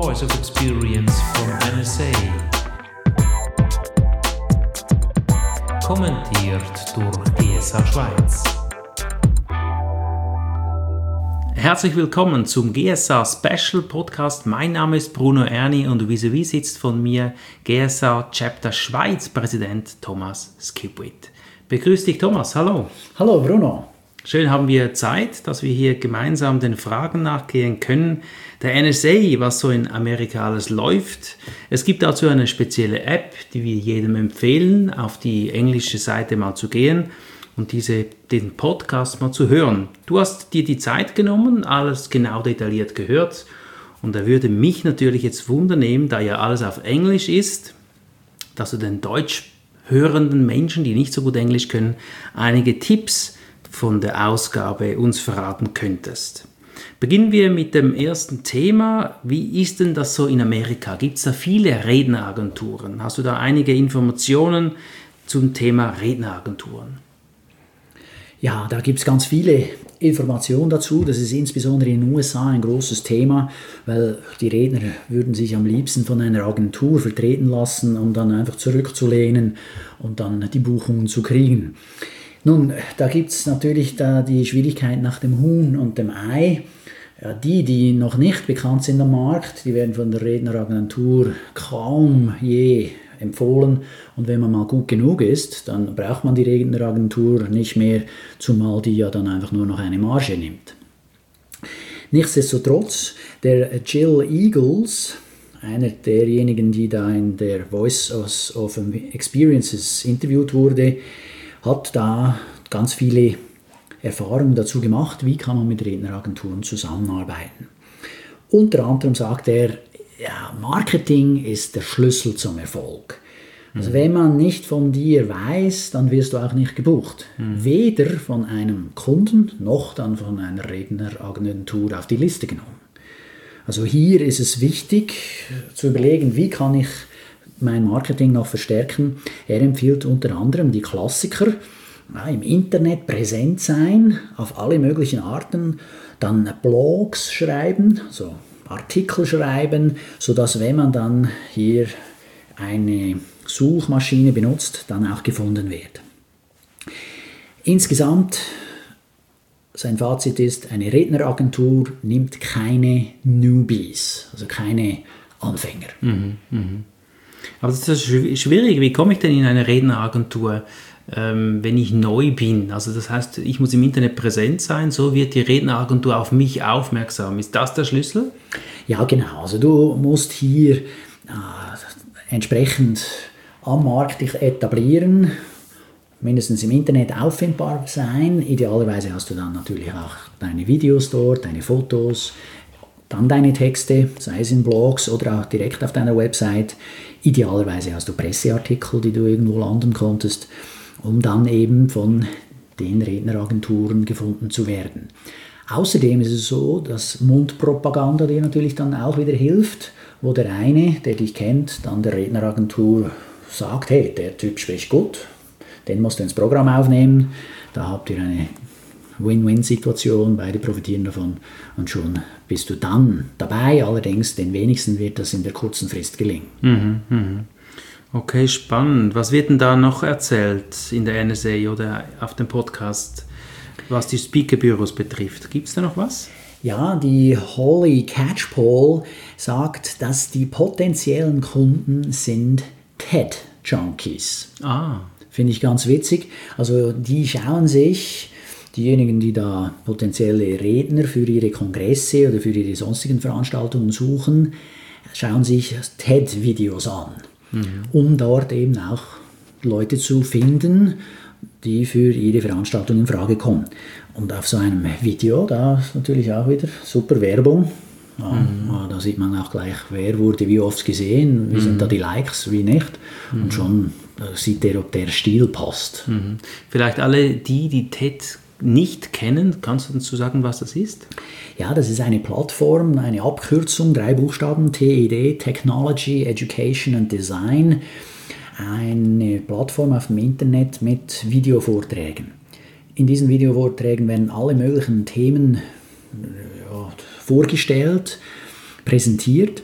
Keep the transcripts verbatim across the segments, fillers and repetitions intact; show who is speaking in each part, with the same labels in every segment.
Speaker 1: voice of experience from N S A. Kommentiert durch G S A Schweiz. Herzlich willkommen zum G S A Special Podcast. Mein Name ist Bruno Erni und vis-à-vis sitzt von mir G S A Chapter Schweiz Präsident Thomas Skipwith. Begrüß dich, Thomas. Hallo.
Speaker 2: Hallo, Bruno.
Speaker 1: Schön haben wir Zeit, dass wir hier gemeinsam den Fragen nachgehen können. Der N S A, was so in Amerika alles läuft. Es gibt dazu eine spezielle App, die wir jedem empfehlen, auf die englische Seite mal zu gehen und diese, den Podcast mal zu hören. Du hast dir die Zeit genommen, alles genau detailliert gehört. Und da würde mich natürlich jetzt wundern, da ja alles auf Englisch ist, dass du den deutsch hörenden Menschen, die nicht so gut Englisch können, einige Tipps von der Ausgabe uns verraten könntest. Beginnen wir mit dem ersten Thema. Wie ist denn das so in Amerika? Gibt es da viele Redneragenturen? Hast du da einige Informationen zum Thema Redneragenturen?
Speaker 2: Ja, da gibt es ganz viele Informationen dazu. Das ist insbesondere in den U S A ein großes Thema, weil die Redner würden sich am liebsten von einer Agentur vertreten lassen, um dann einfach zurückzulehnen und dann die Buchungen zu kriegen. Nun, da gibt es natürlich da die Schwierigkeit nach dem Huhn und dem Ei. Ja, die, die noch nicht bekannt sind am Markt, die werden von der Redneragentur kaum je empfohlen. Und wenn man mal gut genug ist, dann braucht man die Redneragentur nicht mehr, zumal die ja dann einfach nur noch eine Marge nimmt. Nichtsdestotrotz, der Jill Eagles, einer derjenigen, die da in der Voice of Experiences interviewt wurde, hat da ganz viele Erfahrungen dazu gemacht, wie kann man mit Redneragenturen zusammenarbeiten. Unter anderem sagt er, ja, Marketing ist der Schlüssel zum Erfolg. Also mhm. wenn man nicht von dir weiß, dann wirst du auch nicht gebucht. Mhm. Weder von einem Kunden noch dann von einer Redneragentur auf die Liste genommen. Also hier ist es wichtig zu überlegen, wie kann ich mein Marketing noch verstärken. Er empfiehlt unter anderem die Klassiker, ja, im Internet präsent sein, auf alle möglichen Arten, dann Blogs schreiben, so Artikel schreiben, sodass wenn man dann hier eine Suchmaschine benutzt, dann auch gefunden wird. Insgesamt, sein Fazit ist, eine Redneragentur nimmt keine Newbies, also keine Anfänger.
Speaker 1: Mhm, mh. Aber das ist schwierig. Wie komme ich denn in eine Redneragentur, ähm, wenn ich neu bin? Also das heißt, ich muss im Internet präsent sein, so wird die Redneragentur auf mich aufmerksam. Ist das der Schlüssel?
Speaker 2: Ja, genau. Also du musst hier äh, entsprechend am Markt dich etablieren, mindestens im Internet auffindbar sein. Idealerweise hast du dann natürlich auch deine Videos dort, deine Fotos, dann deine Texte, sei es in Blogs oder auch direkt auf deiner Website. Idealerweise hast du Presseartikel, die du irgendwo landen konntest, um dann eben von den Redneragenturen gefunden zu werden. Außerdem ist es so, dass Mundpropaganda dir natürlich dann auch wieder hilft, wo der eine, der dich kennt, dann der Redneragentur sagt, hey, der Typ spricht gut, den musst du ins Programm aufnehmen, da habt ihr eine Win-Win-Situation, beide profitieren davon und schon bist du dann dabei. Allerdings, den wenigsten wird das in der kurzen Frist gelingen.
Speaker 1: Mhm, mh. Okay, spannend. Was wird denn da noch erzählt in der N S A oder auf dem Podcast, was die Speakerbüros betrifft? Gibt es da noch was?
Speaker 2: Ja, die Holly Catchpole sagt, dass die potenziellen Kunden sind TED-Junkies.
Speaker 1: Ah.
Speaker 2: Finde ich ganz witzig. Also die schauen sich, diejenigen, die da potenzielle Redner für ihre Kongresse oder für ihre sonstigen Veranstaltungen suchen, schauen sich TED-Videos an, mhm. um dort eben auch Leute zu finden, die für ihre Veranstaltung in Frage kommen. Und auf so einem Video, da ist natürlich auch wieder super Werbung. Ja, mhm. Da sieht man auch gleich, wer wurde wie oft gesehen, wie mhm. sind da die Likes, wie nicht. Mhm. Und schon sieht er, ob der Stil passt.
Speaker 1: Mhm. Vielleicht alle die, die TED nicht kennen, kannst du dazu sagen, was das ist?
Speaker 2: Ja, das ist eine Plattform, eine Abkürzung, drei Buchstaben, T E D, Technology, Education and Design. Eine Plattform auf dem Internet mit Videovorträgen. In diesen Videovorträgen werden alle möglichen Themen ja, vorgestellt, präsentiert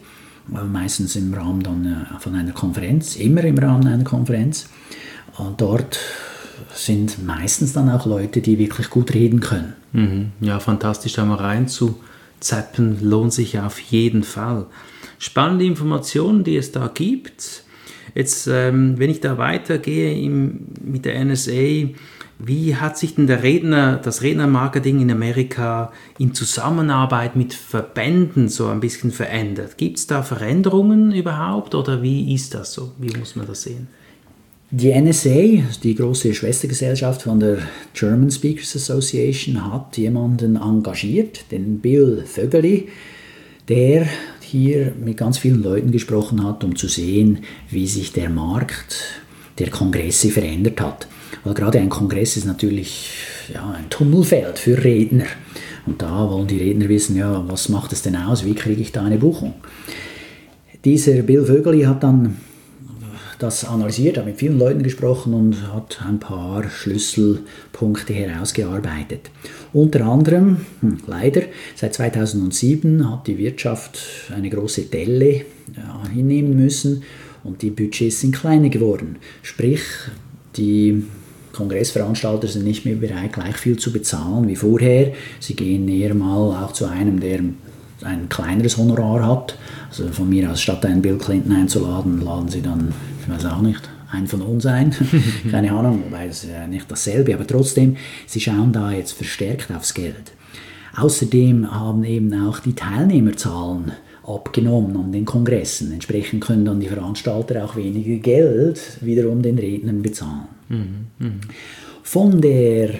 Speaker 2: meistens im Rahmen dann von einer Konferenz, immer im Rahmen einer Konferenz. Und dort sind meistens dann auch Leute, die wirklich gut reden können.
Speaker 1: Mhm. Ja, fantastisch, da mal reinzuzappen, lohnt sich auf jeden Fall. Spannende Informationen, die es da gibt. Jetzt, ähm, wenn ich da weitergehe im, mit der N S A, wie hat sich denn der Redner, das Rednermarketing in Amerika in Zusammenarbeit mit Verbänden so ein bisschen verändert? Gibt es da Veränderungen überhaupt oder wie ist das so? Wie muss man das sehen?
Speaker 2: Die N S A, die große Schwestergesellschaft von der German Speakers Association, hat jemanden engagiert, den Bill Vögeli, der hier mit ganz vielen Leuten gesprochen hat, um zu sehen, wie sich der Markt der Kongresse verändert hat. Weil gerade ein Kongress ist natürlich ja, ein Tummelfeld für Redner. Und da wollen die Redner wissen, ja, was macht es denn aus, wie kriege ich da eine Buchung? Dieser Bill Vögeli hat dann das analysiert, hat mit vielen Leuten gesprochen und hat ein paar Schlüsselpunkte herausgearbeitet. Unter anderem, hm, leider, seit zweitausendsieben hat die Wirtschaft eine große Delle ja, hinnehmen müssen und die Budgets sind kleiner geworden. Sprich, die Kongressveranstalter sind nicht mehr bereit, gleich viel zu bezahlen wie vorher. Sie gehen eher mal auch zu einem, der ein kleineres Honorar hat. Also von mir aus, statt einen Bill Clinton einzuladen, laden sie dann, ich weiß auch nicht, einen von uns ein. Keine Ahnung, wobei das ist ja nicht dasselbe, aber trotzdem, sie schauen da jetzt verstärkt aufs Geld. Außerdem haben eben auch die Teilnehmerzahlen abgenommen an den Kongressen. Entsprechend können dann die Veranstalter auch weniger Geld wiederum den Rednern bezahlen. Mhm, mh. Von der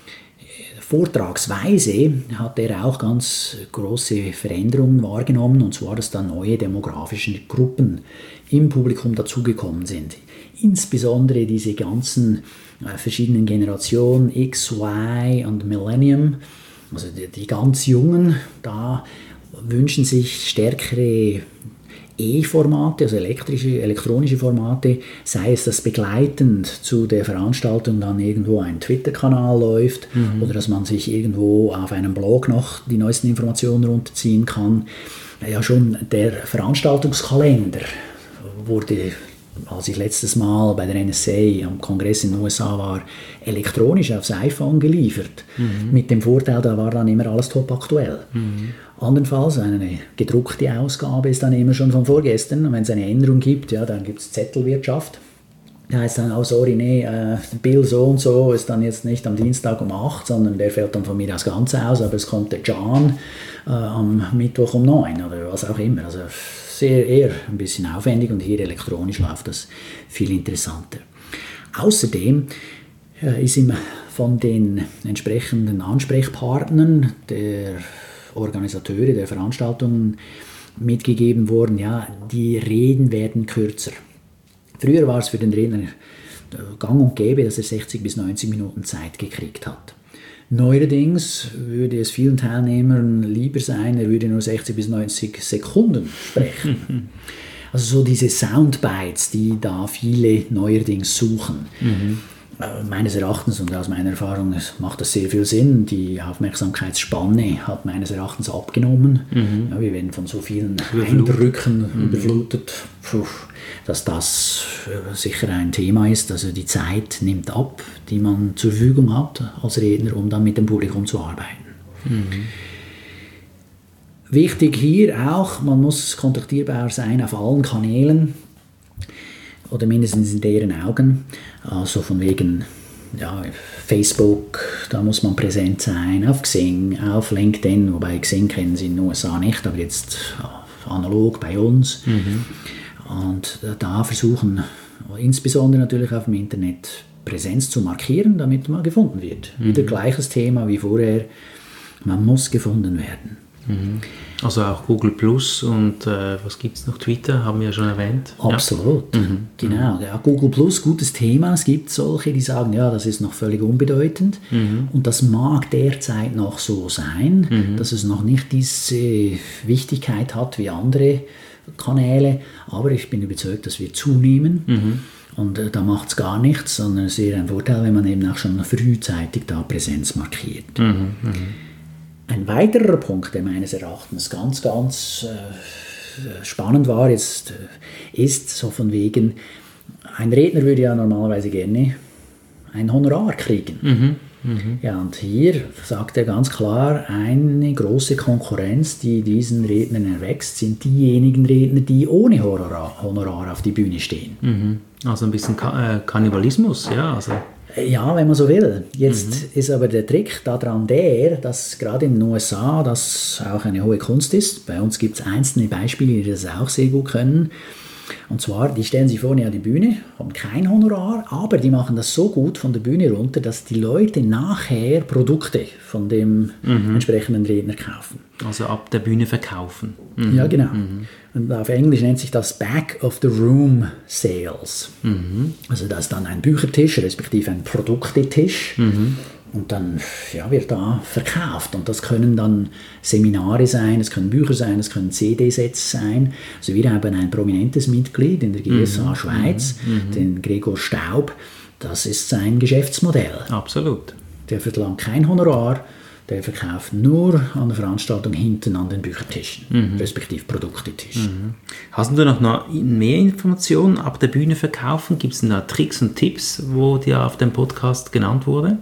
Speaker 2: Vortragsweise hat er auch ganz große Veränderungen wahrgenommen, und zwar, dass da neue demografische Gruppen im Publikum dazugekommen sind. Insbesondere diese ganzen äh, verschiedenen Generationen X, Y und Millennium, also die, die ganz Jungen, da wünschen sich stärkere E-Formate, also elektrische, elektronische Formate, sei es, dass begleitend zu der Veranstaltung dann irgendwo ein Twitter-Kanal läuft, mhm, oder dass man sich irgendwo auf einem Blog noch die neuesten Informationen runterziehen kann. Ja, schon der Veranstaltungskalender wurde, als ich letztes Mal bei der N S A am Kongress in den U S A war, elektronisch aufs iPhone geliefert. Mhm. Mit dem Vorteil, da war dann immer alles top aktuell. Mhm. Andernfalls, eine gedruckte Ausgabe ist dann immer schon von vorgestern. Und wenn es eine Änderung gibt, ja, dann gibt es Zettelwirtschaft. Da heißt dann, oh sorry, nee, äh, Bill so und so ist dann jetzt nicht am Dienstag um acht, sondern der fällt dann von mir aus ganz aus, aber es kommt der John äh, am Mittwoch um neun oder was auch immer. Also sehr eher ein bisschen aufwendig, und hier elektronisch läuft das viel interessanter. Außerdem äh, ist ihm von den entsprechenden Ansprechpartnern der Organisateure der Veranstaltungen mitgegeben worden, ja, die Reden werden kürzer. Früher war es für den Redner gang und gäbe, dass er sechzig bis neunzig Minuten Zeit gekriegt hat. Neuerdings würde es vielen Teilnehmern lieber sein, er würde nur sechzig bis neunzig Sekunden sprechen. Also so diese Soundbites, die da viele neuerdings suchen. Mhm. Meines Erachtens und aus meiner Erfahrung macht das sehr viel Sinn. Die Aufmerksamkeitsspanne hat meines Erachtens abgenommen. Mhm. Ja, wir werden von so vielen Eindrücken mhm. überflutet, dass das sicher ein Thema ist. Also die Zeit nimmt ab, die man zur Verfügung hat als Redner, um dann mit dem Publikum zu arbeiten. Mhm. Wichtig hier auch, man muss kontaktierbar sein auf allen Kanälen, oder mindestens in deren Augen, also von wegen ja, Facebook, da muss man präsent sein, auf Xing, auf LinkedIn, wobei Xing kennen sie in den U S A nicht, aber jetzt analog bei uns. Mhm. Und da versuchen, insbesondere natürlich auf dem Internet, Präsenz zu markieren, damit man gefunden wird. Mhm. Wieder gleiches Thema wie vorher, man muss gefunden werden.
Speaker 1: Mhm. Also auch Google Plus und äh, was gibt es noch? Twitter, haben wir ja schon erwähnt.
Speaker 2: Absolut, ja. Mhm. Genau. Ja, Google Plus, gutes Thema. Es gibt solche, die sagen, ja, das ist noch völlig unbedeutend. Mhm. Und das mag derzeit noch so sein, mhm. dass es noch nicht diese Wichtigkeit hat wie andere Kanäle. Aber ich bin überzeugt, dass wir zunehmen. Mhm. Und äh, da macht es gar nichts, sondern es ist eher ein Vorteil, wenn man eben auch schon frühzeitig da Präsenz markiert. Mhm. Mhm. Ein weiterer Punkt, der meines Erachtens ganz, ganz äh, spannend war, jetzt ist so von wegen, ein Redner würde ja normalerweise gerne ein Honorar kriegen. Mhm. Mhm. Ja, und hier sagt er ganz klar, eine große Konkurrenz, die diesen Rednern erwächst, sind diejenigen Redner, die ohne Honorar, Honorar auf die Bühne stehen.
Speaker 1: Mhm. Also ein bisschen Ka- äh, Kannibalismus, ja. Also.
Speaker 2: Ja, wenn man so will. Jetzt mhm. ist aber der Trick daran der, dass gerade in den U S A das auch eine hohe Kunst ist. Bei uns gibt es einzelne Beispiele, die das auch sehr gut können. Und zwar, die stellen sich vorne an die Bühne, haben kein Honorar, aber die machen das so gut von der Bühne runter, dass die Leute nachher Produkte von dem mhm. entsprechenden Redner kaufen.
Speaker 1: Also ab der Bühne verkaufen. Mhm.
Speaker 2: Ja, genau. Mhm. Und auf Englisch nennt sich das Back of the Room Sales. Mhm. Also das ist dann ein Büchertisch, respektive ein Produktetisch. Mhm. Und dann ja, wird da verkauft. Und das können dann Seminare sein, es können Bücher sein, es können C D-Sets sein. Also wir haben ein prominentes Mitglied in der G S A mhm. Schweiz, mhm. den Gregor Staub. Das ist sein Geschäftsmodell.
Speaker 1: Absolut.
Speaker 2: Der verlangt kein Honorar, der verkauft nur an der Veranstaltung hinten an den Büchertischen, mhm. respektive Produktetischen.
Speaker 1: Mhm. Hast du noch mehr Informationen ab der Bühne verkaufen? Gibt es da Tricks und Tipps, wo dir auf dem Podcast genannt wurde?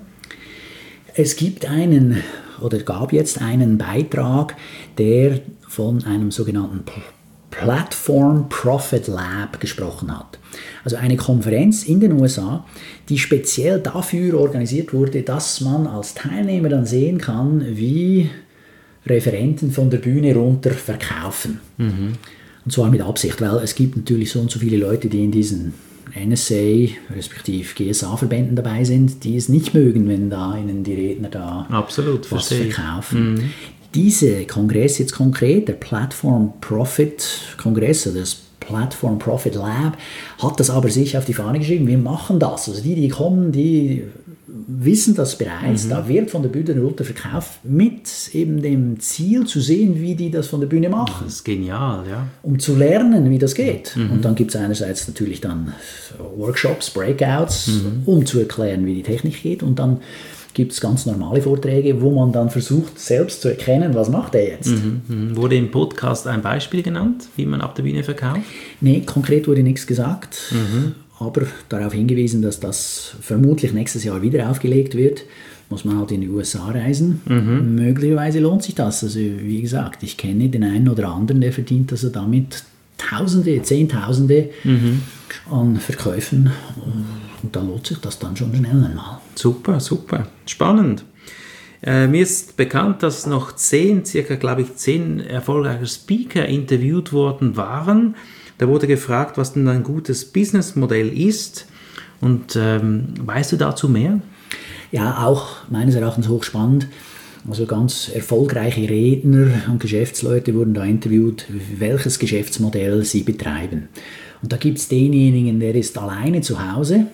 Speaker 2: Es gibt einen, oder gab jetzt einen Beitrag, der von einem sogenannten Platform Profit Lab gesprochen hat. Also eine Konferenz in den U S A, die speziell dafür organisiert wurde, dass man als Teilnehmer dann sehen kann, wie Referenten von der Bühne runter verkaufen. Mhm. Und zwar mit Absicht, weil es gibt natürlich so und so viele Leute, die in diesen N S A, respektive G S A-Verbänden dabei sind, die es nicht mögen, wenn da ihnen die Redner da
Speaker 1: Absolut,
Speaker 2: was
Speaker 1: verstehe
Speaker 2: verkaufen.
Speaker 1: Mhm.
Speaker 2: Diese Kongress jetzt konkret, der Platform Profit Kongress, oder das Platform Profit Lab, hat das aber sich auf die Fahne geschrieben, wir machen das. Also die, die kommen, die wissen das bereits, mhm. da wird von der Bühne runter verkauft, mit eben dem Ziel zu sehen, wie die das von der Bühne machen.
Speaker 1: Das ist genial, ja.
Speaker 2: Um zu lernen, wie das geht. Mhm. Und dann gibt es einerseits natürlich dann Workshops, Breakouts, mhm. um zu erklären, wie die Technik geht. Und dann gibt es ganz normale Vorträge, wo man dann versucht, selbst zu erkennen, was macht er jetzt.
Speaker 1: Mhm. Mhm. Wurde im Podcast ein Beispiel genannt, wie man ab der Bühne verkauft?
Speaker 2: Nee, konkret wurde nichts gesagt. Mhm. Aber darauf hingewiesen, dass das vermutlich nächstes Jahr wieder aufgelegt wird, muss man halt in die U S A reisen. Mhm. Möglicherweise lohnt sich das. Also wie gesagt, ich kenne den einen oder anderen, der verdient also damit Tausende, Zehntausende mhm. an Verkäufen. Und da lohnt sich das dann schon schnell einmal.
Speaker 1: Super, super. Spannend. Äh, mir ist bekannt, dass noch zehn, circa glaube ich zehn erfolgreiche Speaker interviewt worden waren. Da wurde gefragt, was denn ein gutes Businessmodell ist. Und ähm, weißt du dazu mehr?
Speaker 2: Ja, auch meines Erachtens hochspannend. Also ganz erfolgreiche Redner und Geschäftsleute wurden da interviewt, welches Geschäftsmodell sie betreiben. Und da gibt es denjenigen, der ist alleine zu Hause,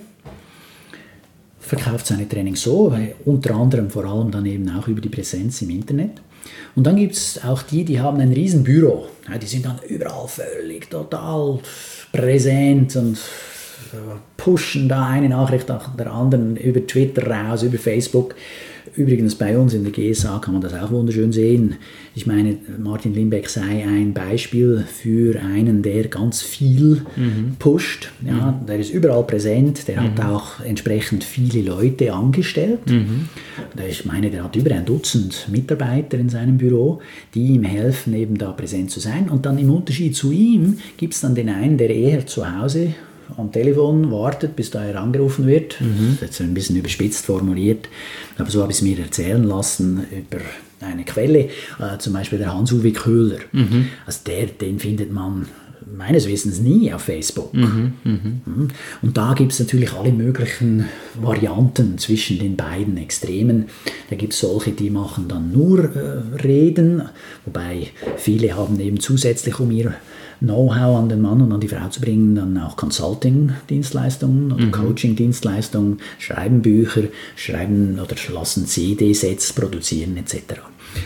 Speaker 2: verkauft seine Trainings so, unter anderem vor allem dann eben auch über die Präsenz im Internet. Und dann gibt es auch die, die haben ein Riesenbüro. Ja, die sind dann überall völlig total präsent und pushen da eine Nachricht nach der anderen über Twitter raus, über Facebook. Übrigens bei uns in der G S A kann man das auch wunderschön sehen. Ich meine, Martin Limbeck sei ein Beispiel für einen, der ganz viel mhm. pusht. Ja, mhm. Der ist überall präsent, der mhm. hat auch entsprechend viele Leute angestellt. Mhm. Ich meine, der hat über ein Dutzend Mitarbeiter in seinem Büro, die ihm helfen, eben da präsent zu sein. Und dann im Unterschied zu ihm gibt es dann den einen, der eher zu Hause am Telefon wartet, bis da er angerufen wird. Mhm. Das ist jetzt ein bisschen überspitzt formuliert, aber so habe ich es mir erzählen lassen über eine Quelle, äh, zum Beispiel der Hans-Uwe Köhler. Mhm. Also der, den findet man meines Wissens nie auf Facebook. Mhm. Mhm. Und da gibt es natürlich alle möglichen Varianten zwischen den beiden Extremen. Da gibt es solche, die machen dann nur äh, Reden, wobei viele haben eben zusätzlich um ihr Know-how an den Mann und an die Frau zu bringen, dann auch Consulting-Dienstleistungen oder mhm. Coaching-Dienstleistungen, schreiben Bücher, schreiben oder lassen C D-Sets produzieren et cetera.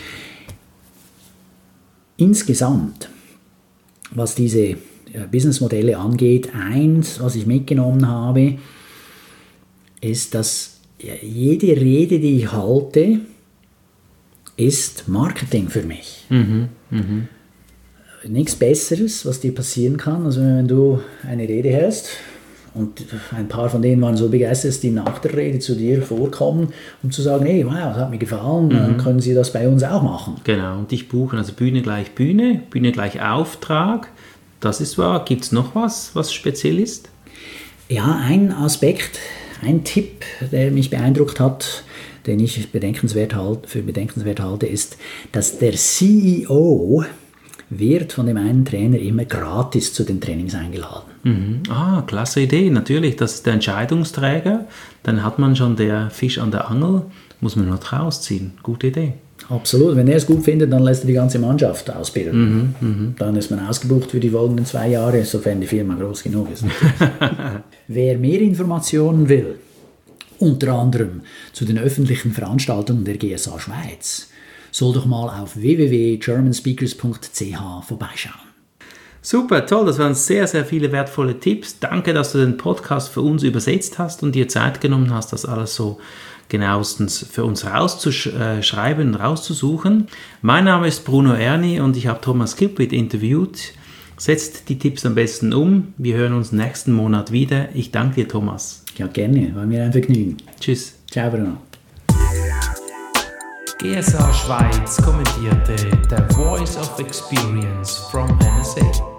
Speaker 2: Insgesamt, was diese Businessmodelle angeht, eins, was ich mitgenommen habe, ist, dass jede Rede, die ich halte, ist Marketing für mich. Mhm. Mhm. nichts Besseres, was dir passieren kann, als wenn du eine Rede hältst. Und ein paar von denen waren so begeistert, dass die nach der Rede zu dir vorkommen, um zu sagen, hey, wow, das hat mir gefallen, dann können sie das bei uns auch machen.
Speaker 1: Genau, und dich buchen, also Bühne gleich Bühne, Bühne gleich Auftrag, das ist wahr. Gibt es noch was, was speziell ist?
Speaker 2: Ja, ein Aspekt, ein Tipp, der mich beeindruckt hat, den ich bedenkenswert halt, für bedenkenswert halte, ist, dass der C E O wird von dem einen Trainer immer gratis zu den Trainings eingeladen.
Speaker 1: Mhm. Ah, klasse Idee, natürlich. Das ist der Entscheidungsträger. Dann hat man schon der Fisch an der Angel, muss man noch rausziehen. Gute Idee.
Speaker 2: Absolut. Wenn er es gut findet, dann lässt er die ganze Mannschaft ausbilden. Mhm, mh. Dann ist man ausgebucht für die folgenden zwei Jahre, sofern die Firma groß genug ist. Wer mehr Informationen will, unter anderem zu den öffentlichen Veranstaltungen der G S A Schweiz, soll doch mal auf w w w punkt german speakers punkt c h vorbeischauen.
Speaker 1: Super, toll, das waren sehr, sehr viele wertvolle Tipps. Danke, dass du den Podcast für uns übersetzt hast und dir Zeit genommen hast, das alles so genauestens für uns rauszuschreiben und rauszusuchen. Mein Name ist Bruno Erni und ich habe Thomas Kipwith interviewt. Setzt die Tipps am besten um. Wir hören uns nächsten Monat wieder. Ich danke dir, Thomas.
Speaker 2: Ja, gerne. War mir ein Vergnügen.
Speaker 1: Tschüss.
Speaker 2: Ciao, Bruno.
Speaker 1: G S A Schweiz kommentierte The Voice of Experience from N S A.